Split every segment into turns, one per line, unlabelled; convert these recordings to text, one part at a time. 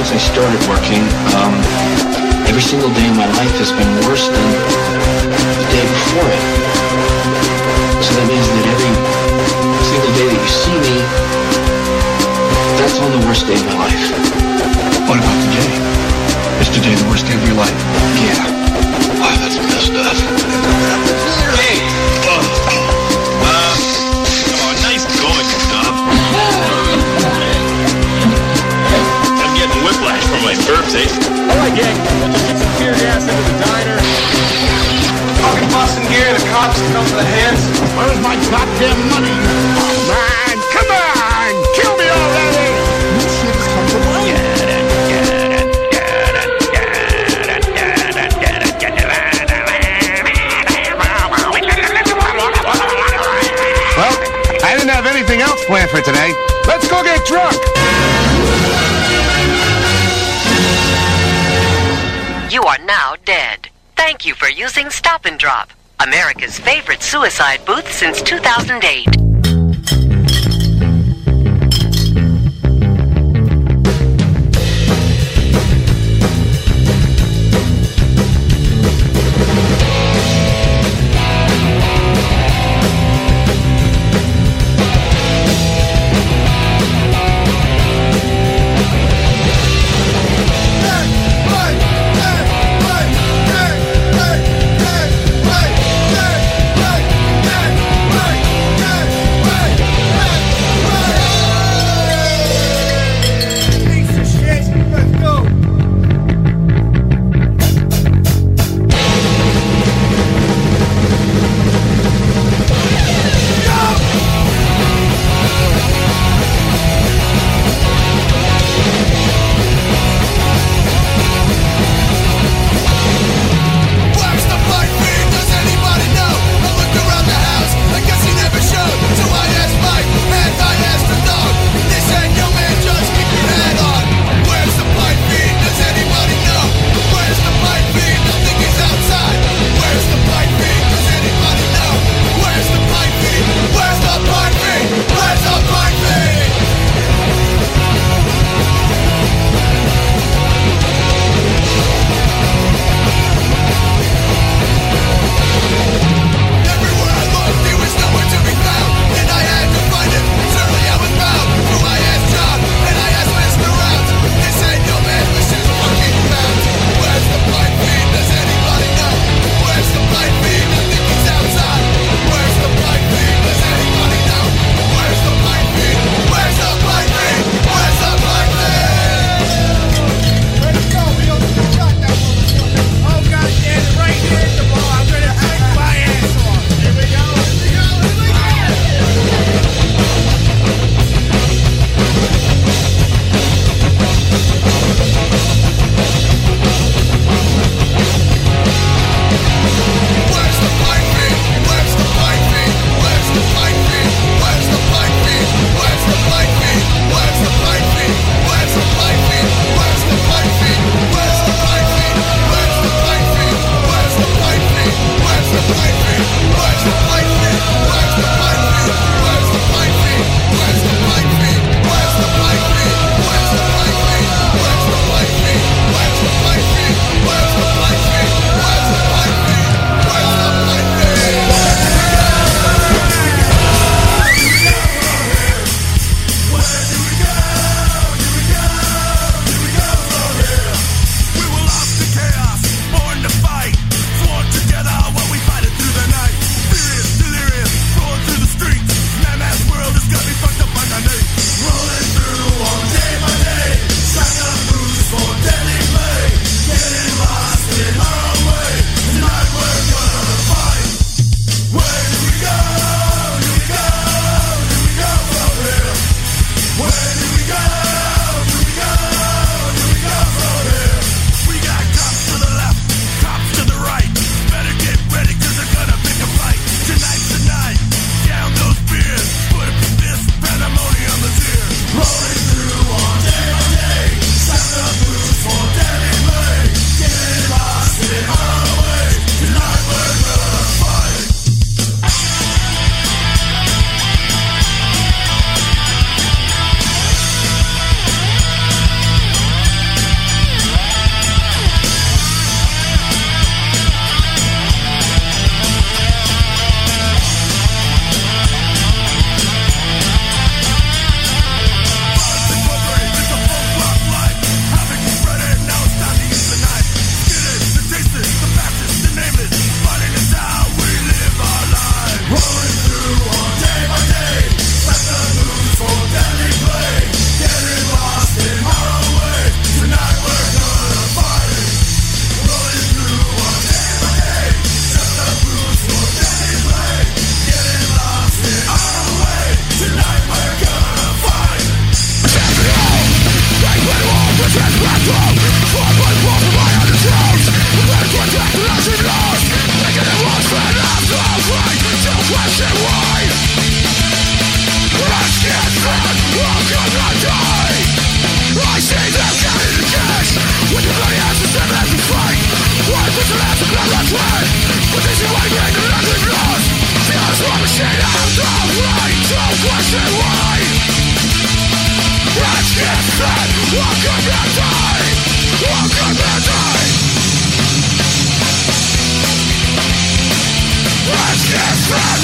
since I started working, every single day of my life has been worse than the day before it. So that means that every single day that you see me, that's on the worst day of my life.
What about today? Is today the worst day of your life?
Yeah. Wow, that's messed up.
Hey! Come on, nice going, Dub. I'm getting whiplash from my burps, eh?
Alright, gang, let's just get some tear gas into the diner.
Fucking busting gear, the cops come to the hands.
Where's my goddamn money? Man, come on! Kill me already! You should come away.
Well, I didn't have anything else planned for today. Let's go get drunk!
You are now dead. Thank you for using Stop and Drop, America's favorite suicide booth since 2008.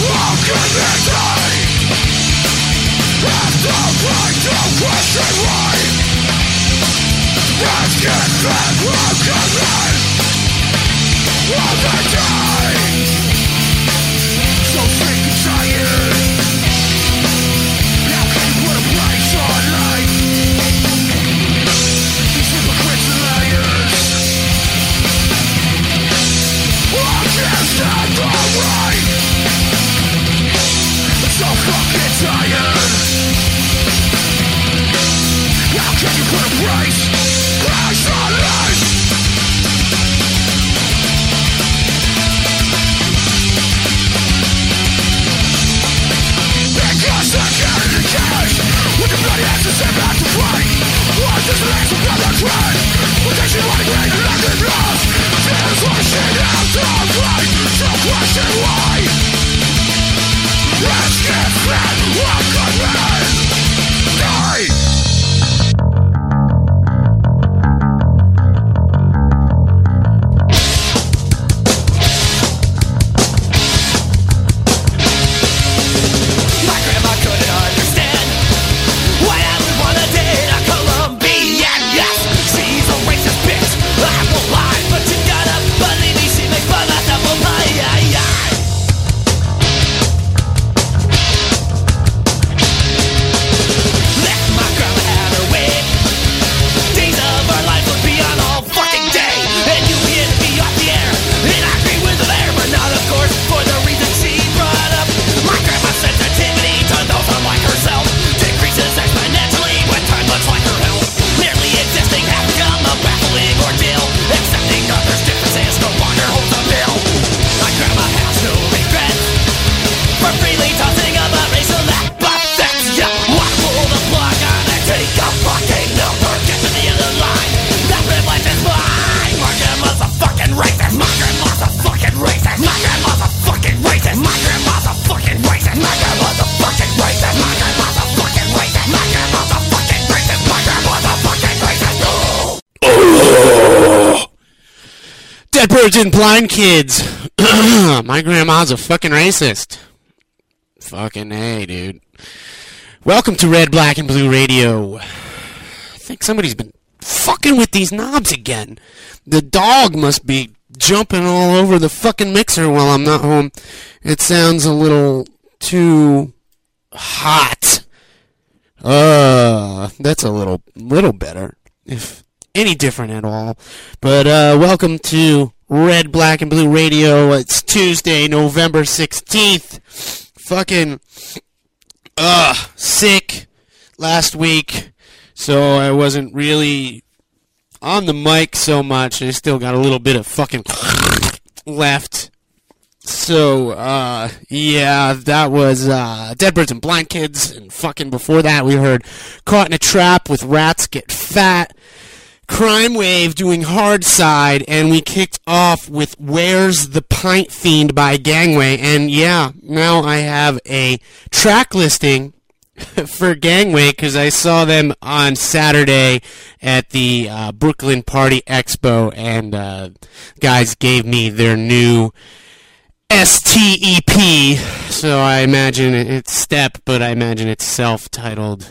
Dead birds and blind kids. My grandma's a fucking racist. Fucking A, dude. Welcome to Red, Black, and Blue Radio. I think somebody's been fucking with these knobs again. The dog must be jumping all over the fucking mixer while I'm not home. It sounds a little too hot. That's a little better, if any different at all. But welcome to Red, Black, and Blue Radio. It's Tuesday, November 16th. Fucking sick last week, so I wasn't really on the mic so much. I still got a little bit of fucking left. So, yeah, that was Dead Birds and Blind Kids, and fucking before that we heard Caught in a Trap with Rats Get Fat, Crime Wave doing Hard Side, and we kicked off with Where's the Pint Fiend by Gangway. And yeah, now I have a track listing for Gangway because I saw them on Saturday at the Brooklyn Party Expo, and guys gave me their new STEP, so I imagine it's Step, but I imagine it's self-titled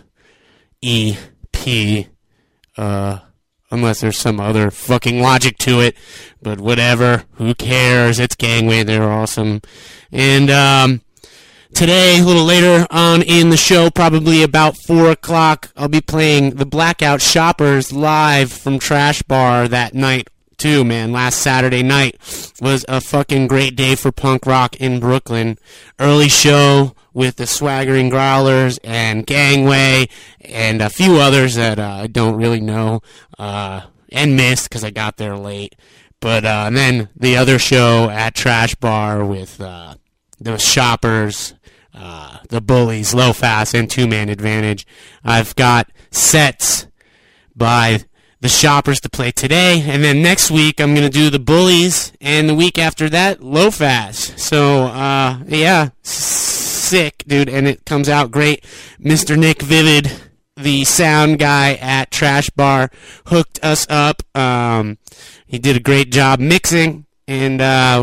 EP, unless there's some other fucking logic to it, but whatever, who cares, it's Gangway, they're awesome. And today, a little later on in the show, probably about 4 o'clock, I'll be playing the Blackout Shoppers live from Trash Bar that night too, man. Last Saturday night was a fucking great day for punk rock in Brooklyn. Early show with the Swaggering Growlers and Gangway and a few others that I don't really know and missed because I got there late. But and then the other show at Trash Bar with the Shoppers, the Bullies, Low Fast, and Two Man Advantage. I've got sets by the Shoppers to play today, and then next week I'm going to do the Bullies, and the week after that, Low Fast. So, yeah, sick, dude, and it comes out great. Mr. Nick Vivid, the sound guy at Trash Bar, hooked us up. He did a great job mixing, and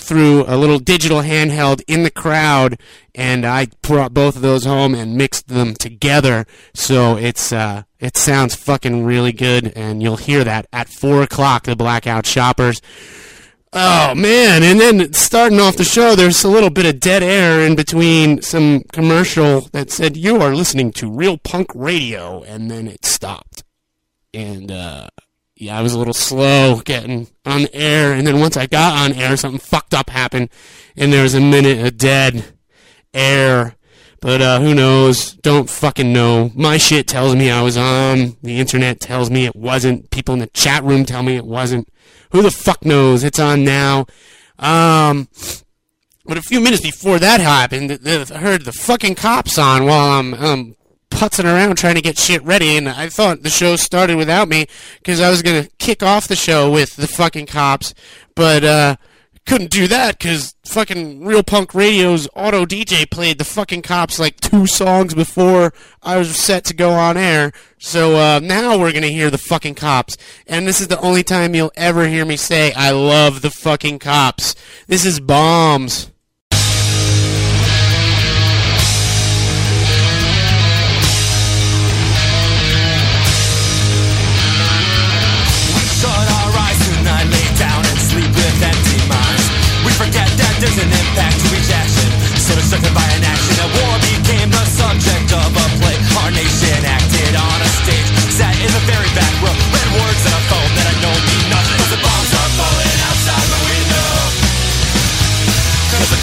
through a little digital handheld in the crowd, and I brought both of those home and mixed them together. So it sounds fucking really good, and you'll hear that at 4 o'clock, the Blackout Shoppers. Oh, man, and then starting off the show, there's a little bit of dead air in between some commercial that said, "You are listening to Real Punk Radio," and then it stopped. And, I was a little slow getting on the air, and then once I got on air, something fucked up happened, and there was a minute of dead air. But, who knows? Don't fucking know. My shit tells me I was on. The internet tells me it wasn't. People in the chat room tell me it wasn't. Who the fuck knows? It's on now. But a few minutes before that happened, I heard the fucking cops on while I'm putzing around trying to get shit ready, and I thought the show started without me, because I was going to kick off the show with the fucking cops, but, couldn't do that, because fucking Real Punk Radio's auto DJ played the fucking cops like 2 songs before I was set to go on air. So now we're going to hear the fucking cops. And this is the only time you'll ever hear me say, I love the fucking cops. This is Bombs.
Forget that there's an impact to each action. So distracted by an action, a war became the subject of a play. Our nation acted on a stage, sat in the very back row, read words on a phone that I know mean nothing. Cause the bombs are falling outside my window. Cause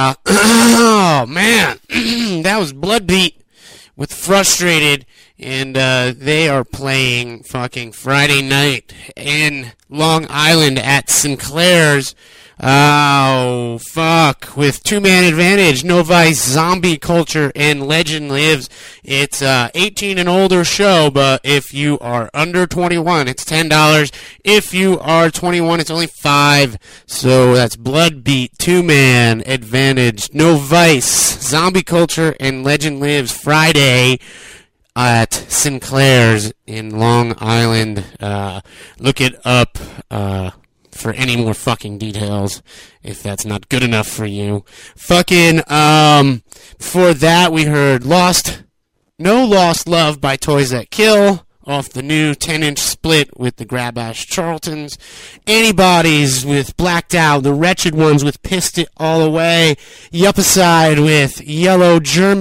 oh, man. That was Bloodbeat with Frustrated. And they are playing fucking Friday night in Long Island at Sinclair's. Oh, fuck. With Two-Man Advantage, No Vice, Zombie Culture, and Legend Lives. It's 18 and older show, but if you are under 21, it's $10. If you are 21, it's only $5. So that's Bloodbeat, Two-Man Advantage, No Vice, Zombie Culture, and Legend Lives Friday at Sinclair's in Long Island. Look it up for any more fucking details, if that's not good enough for you. Fucking, before that we heard No Lost Love by Toys That Kill, off the new 10-inch split with the Grabash Charltons. Antibodies with Blacked Out, The Wretched Ones with Pissed It All Away, Yuppicide with Yellow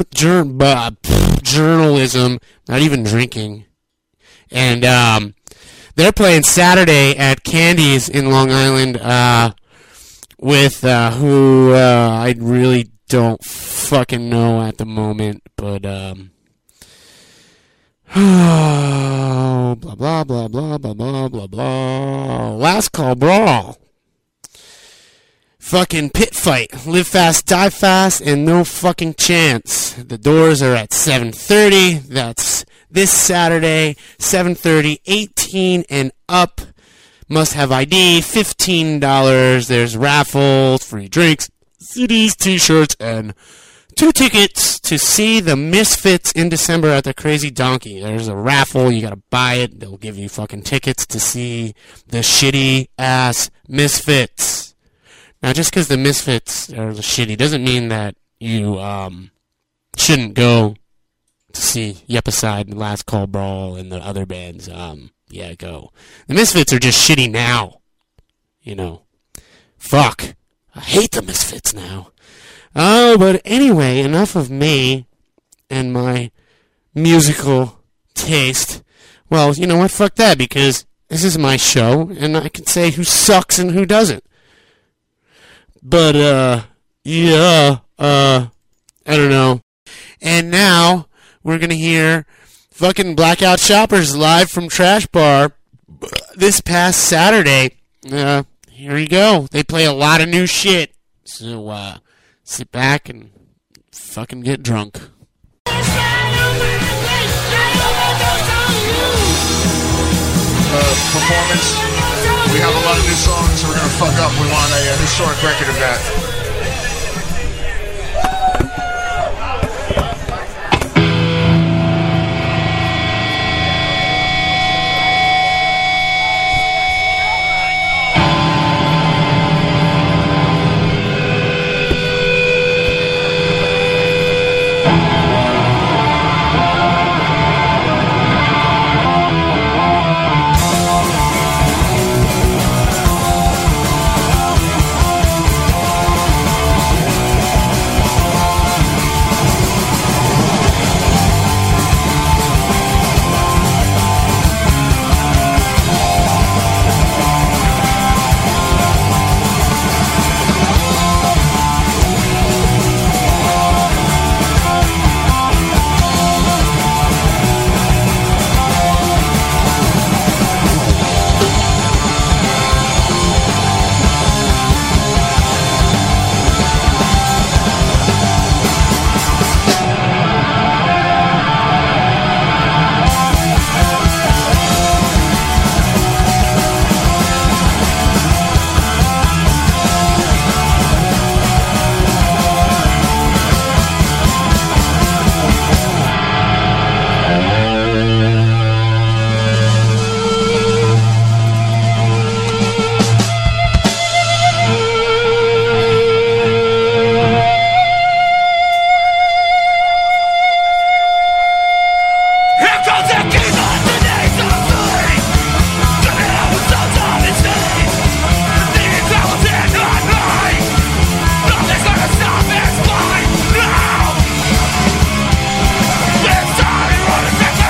Journalism, not even drinking. And, they're playing Saturday at Candy's in Long Island, with, who, I really don't fucking know at the moment, but, blah, blah, blah, blah, blah, blah, blah, blah. Last Call Brawl. Fucking pit fight. Live fast, die fast, and no fucking chance. The doors are at 7:30. That's this Saturday, 7:30, 18 and up. Must have ID, $15. There's raffles, free drinks, CDs, t-shirts, and 2 tickets to see the Misfits in December at the Crazy Donkey. There's a raffle. You gotta buy it. They'll give you fucking tickets to see the shitty-ass Misfits. Now, just because the Misfits are shitty doesn't mean that you shouldn't go to see Yuppicide and Last Call Brawl and the other bands. Yeah, go. The Misfits are just shitty now. You know. Fuck. I hate the Misfits now. Oh, but anyway, enough of me and my musical taste. Well, you know what? Fuck that, because this is my show, and I can say who sucks and who doesn't. But, yeah, I don't know. And now, we're gonna hear fucking Blackout Shoppers live from Trash Bar this past Saturday. Here you go. They play a lot of new shit. So, sit back and fucking get drunk.
Performance. We have a lot of new songs, so we're gonna fuck up. We want a historic record of that.
It's time to run a second.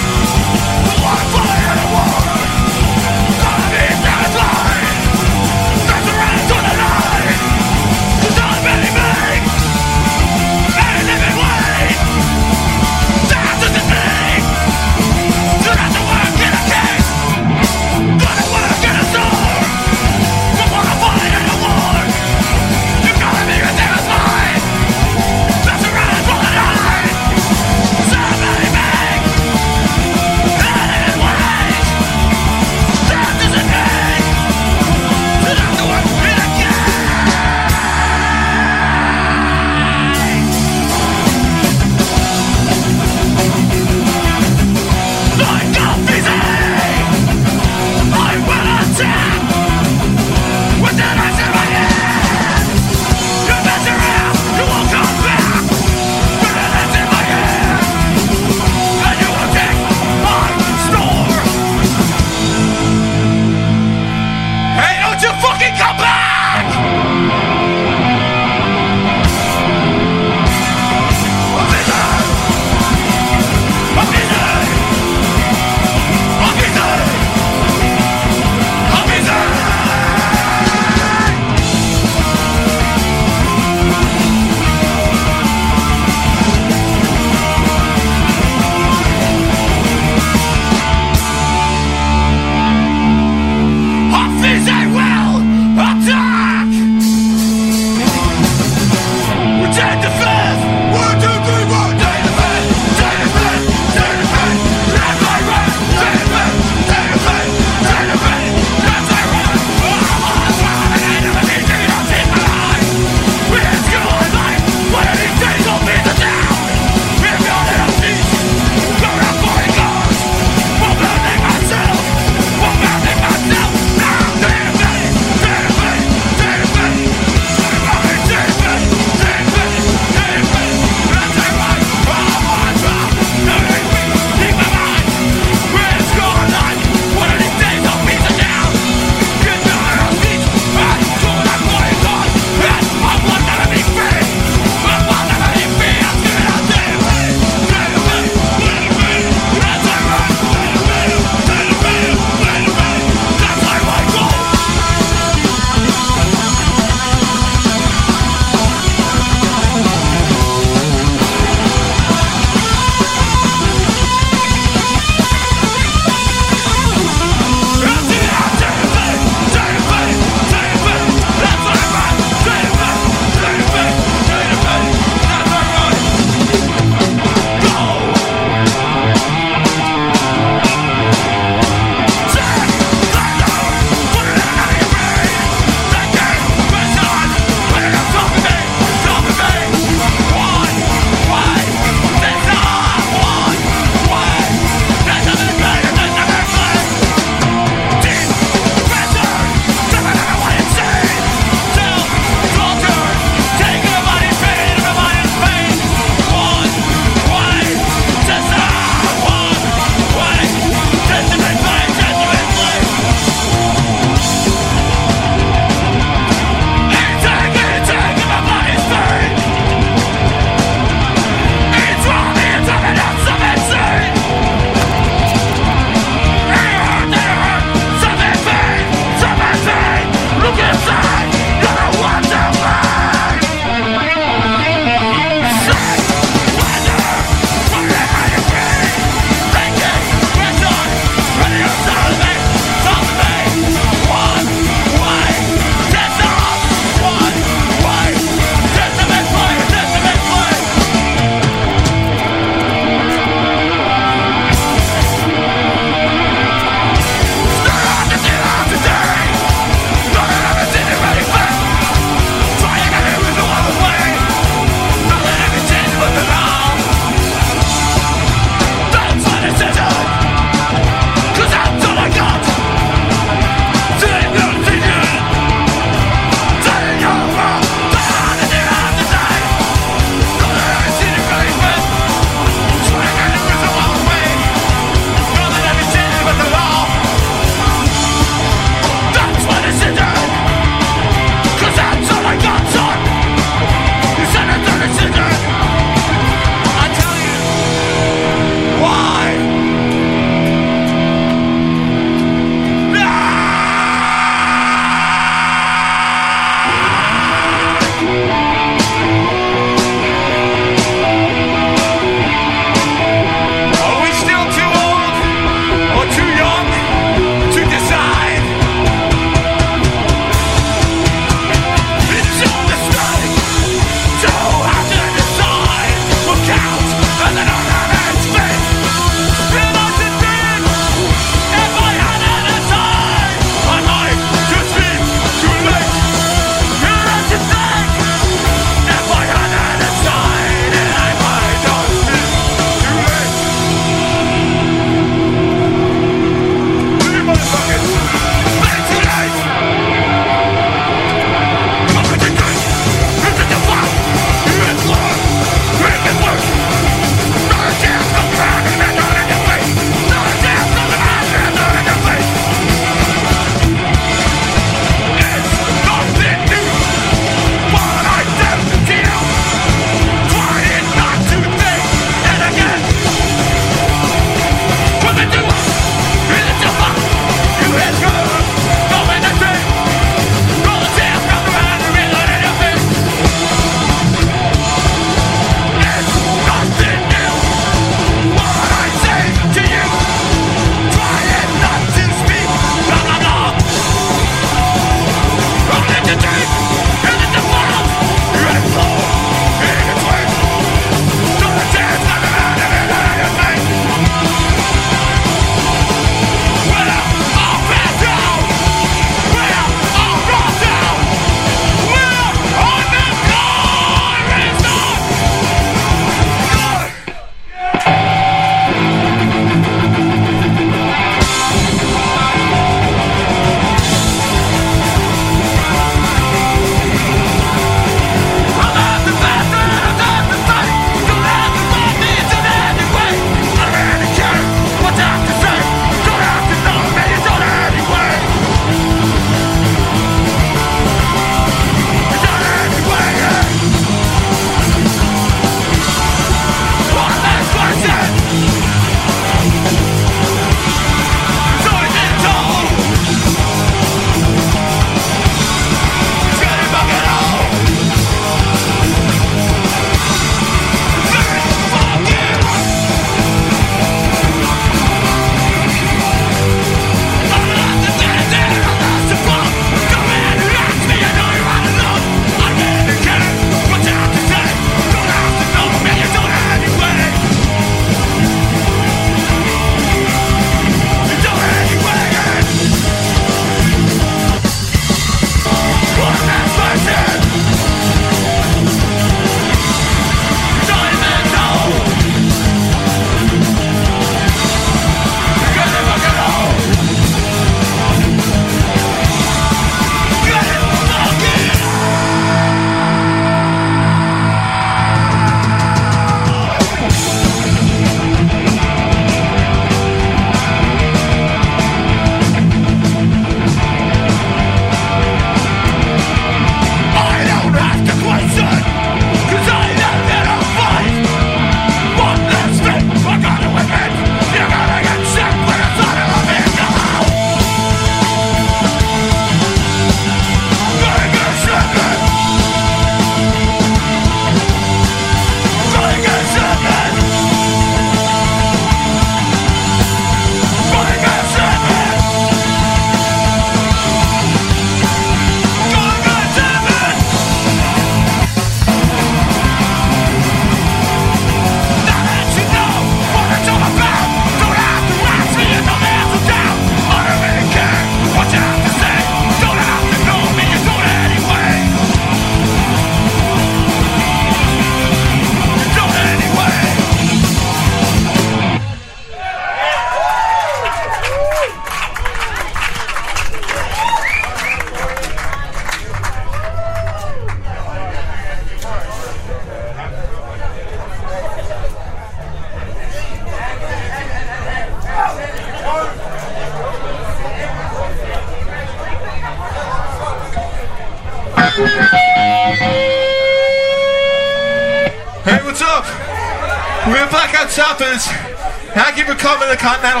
Hey, what's up? We're Blackout Choppers. Thank you for coming to Continental.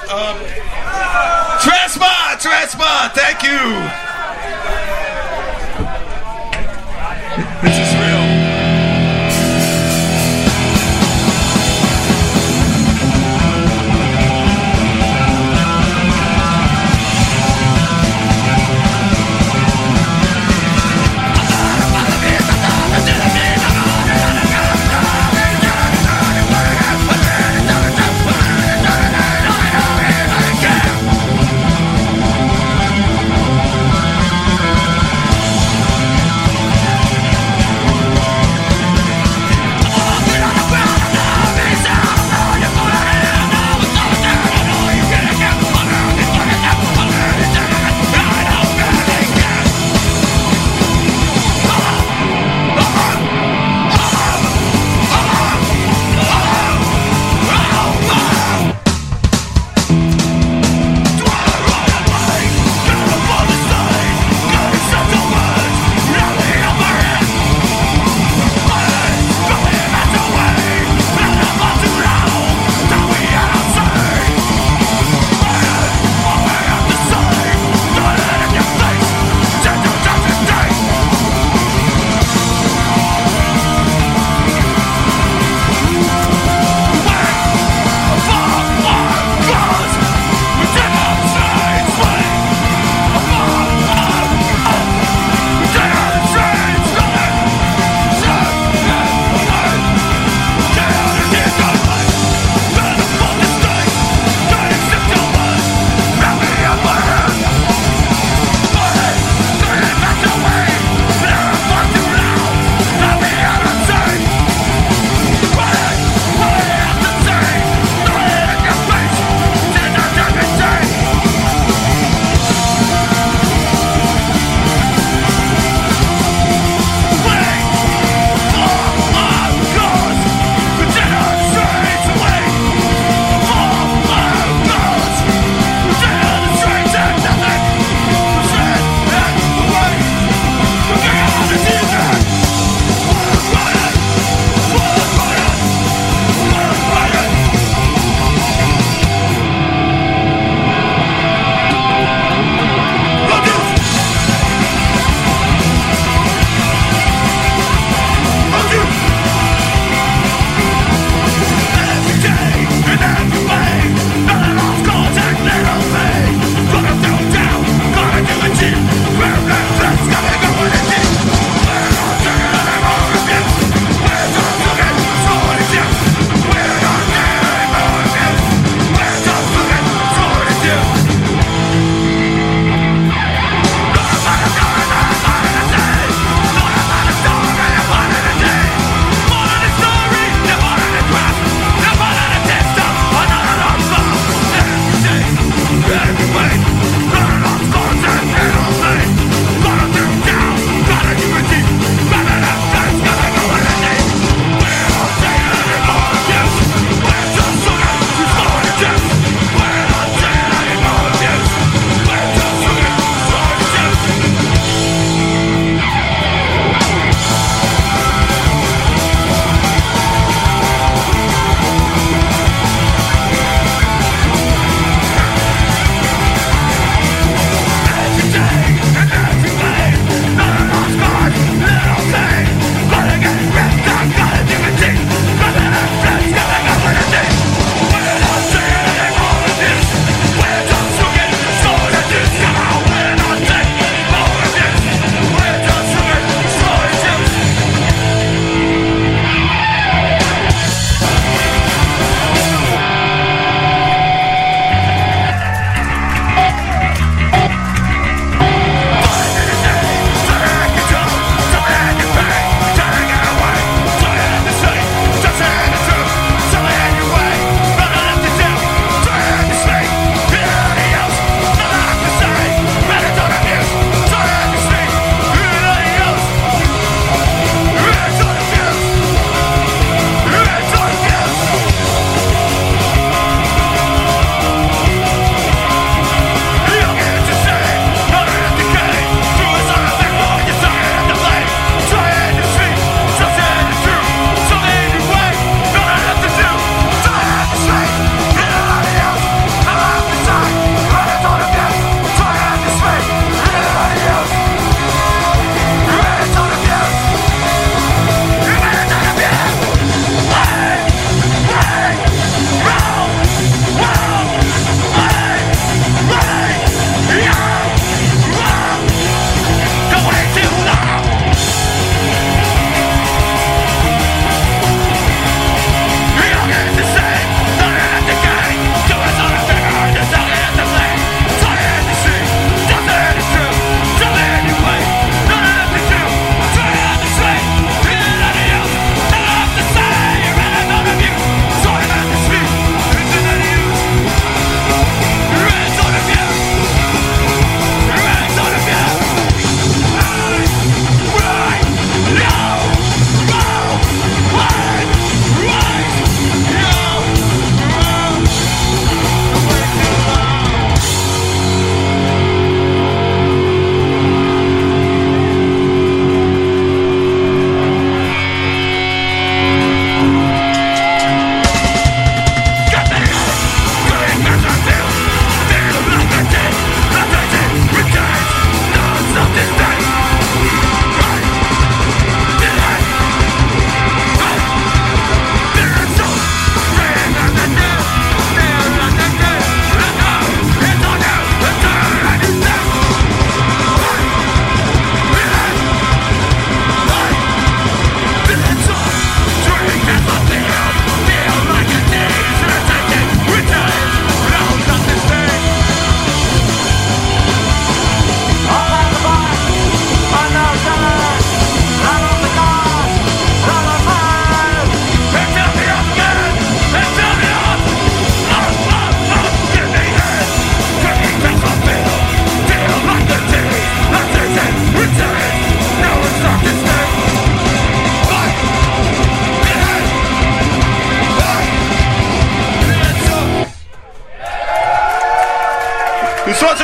Transma, thank you. This is real.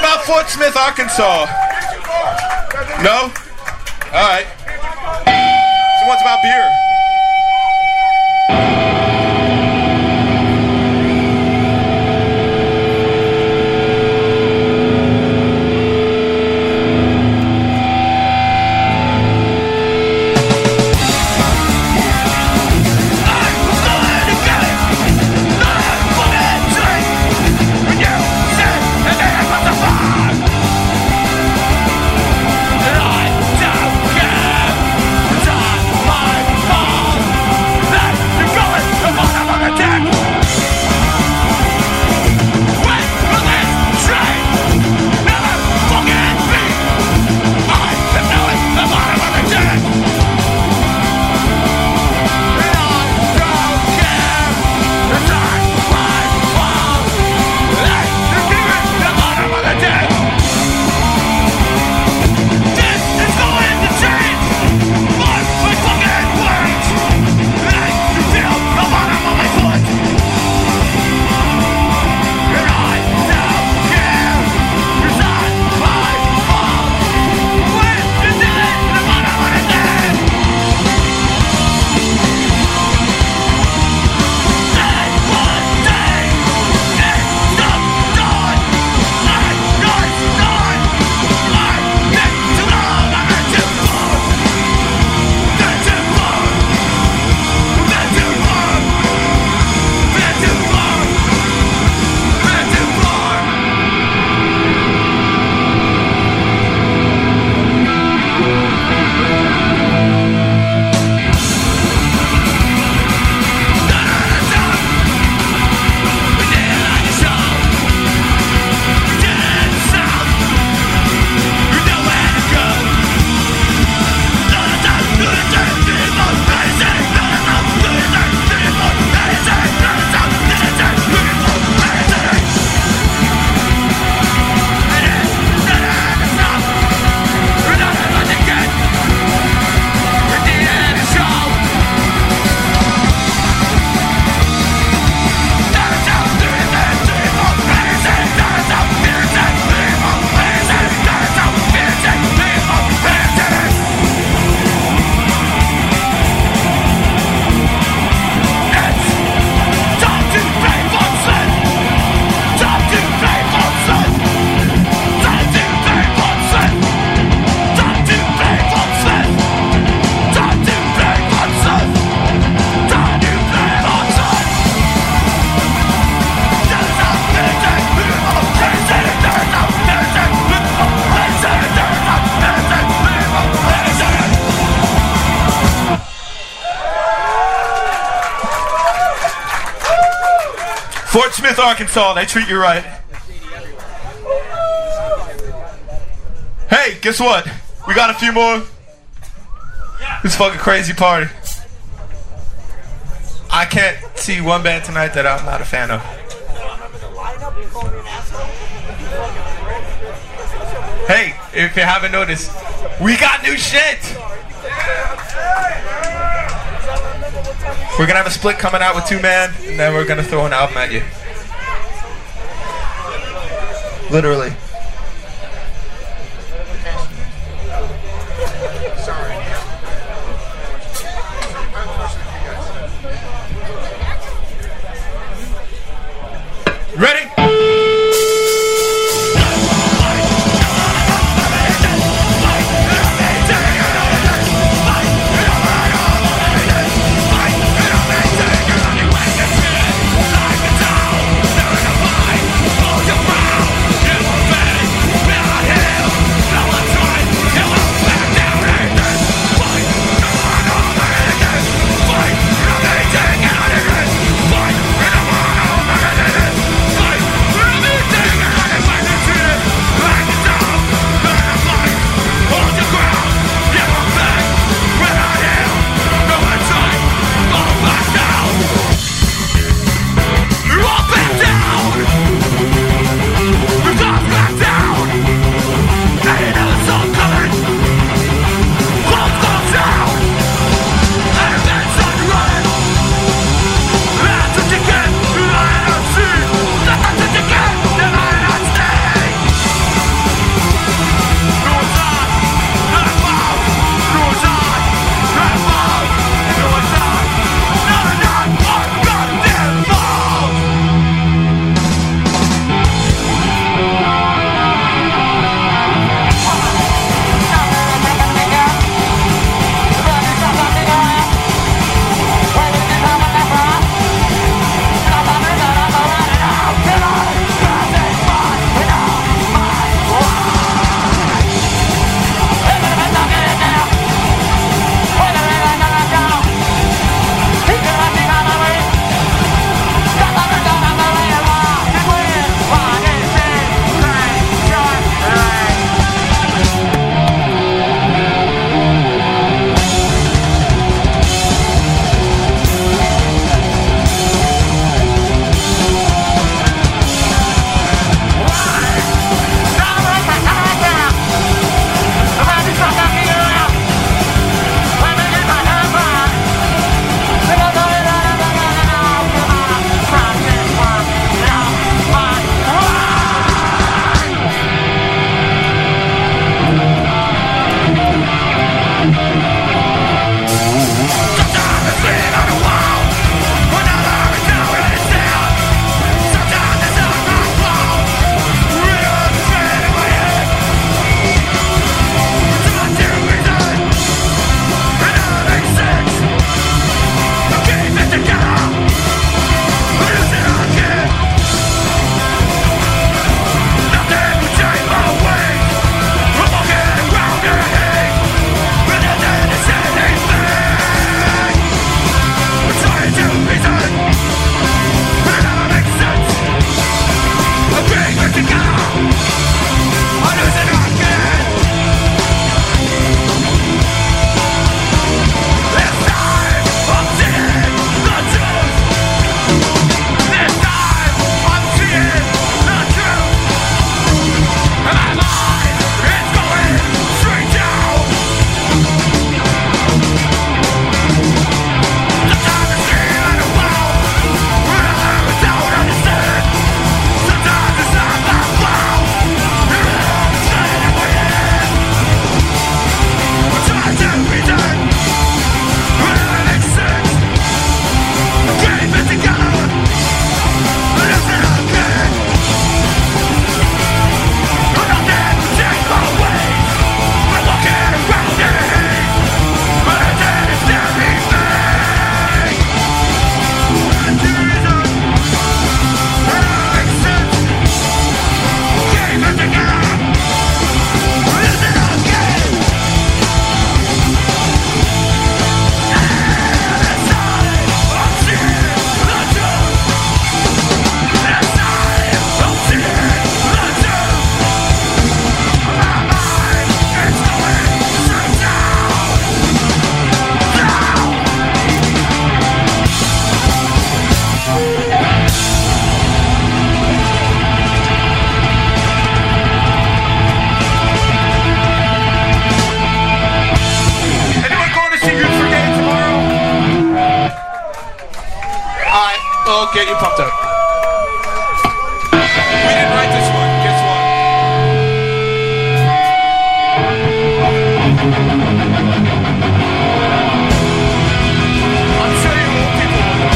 about Fort Smith, Arkansas? No? Alright. So what's about beer? Fort Smith, Arkansas, they treat you right. Hey, guess what? We got a few more. This fucking crazy party. I can't see one band tonight that I'm not a fan of. Hey, if you haven't noticed, we got new shit. We're gonna have a split coming out with 2-man, and then we're gonna throw an album at you. Literally. Ready?
Hold your ground,
get you pumped up. We didn't write this one. Guess what? I'm sure you old people will know.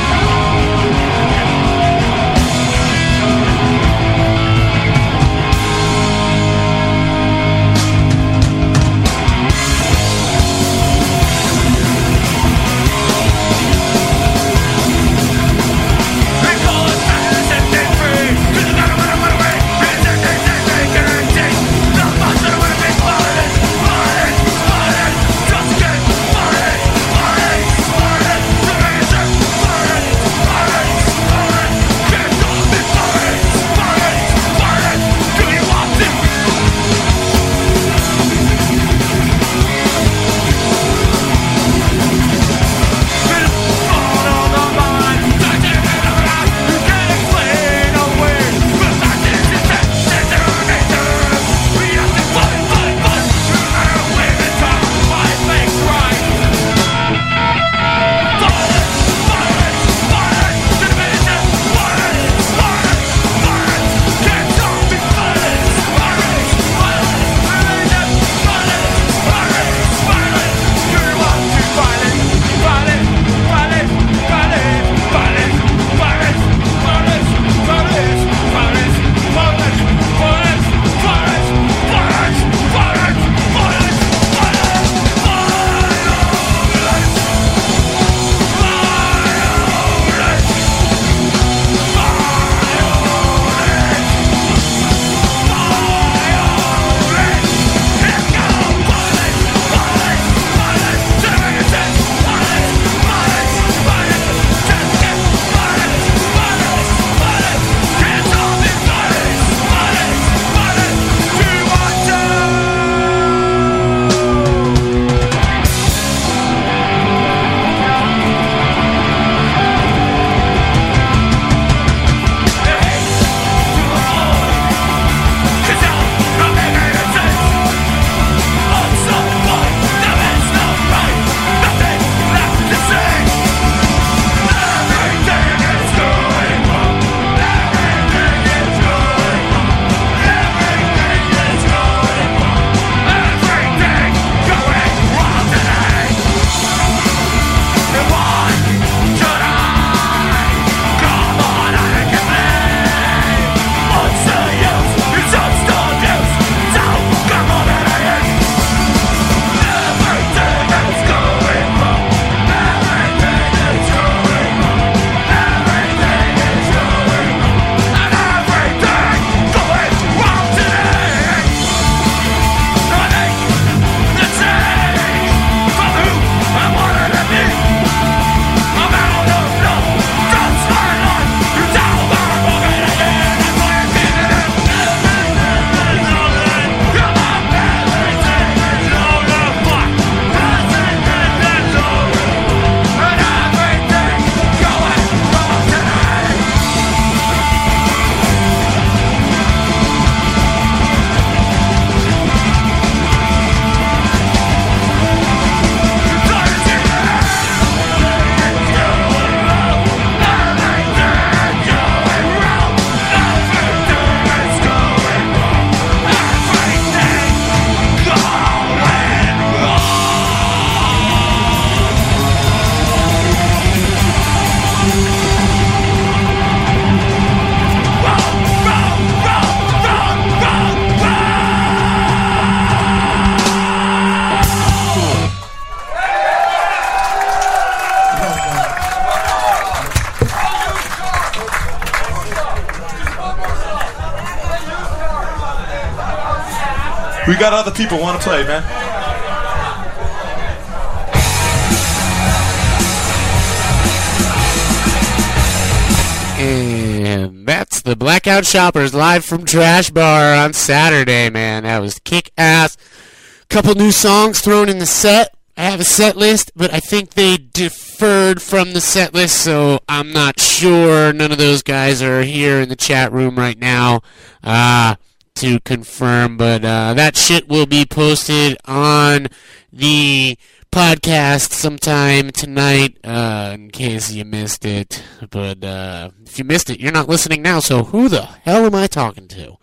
We got other people want to play, man.
And that's the Blackout Shoppers live from Trash Bar on Saturday, man. That was kick-ass. Couple new songs thrown in the set. I have a set list, but I think they deferred from the set list, so I'm not sure. None of those guys are here in the chat room right now to confirm, but that shit will be posted on the podcast sometime tonight, in case you missed it. But if you missed it, you're not listening now, so who the hell am I talking to?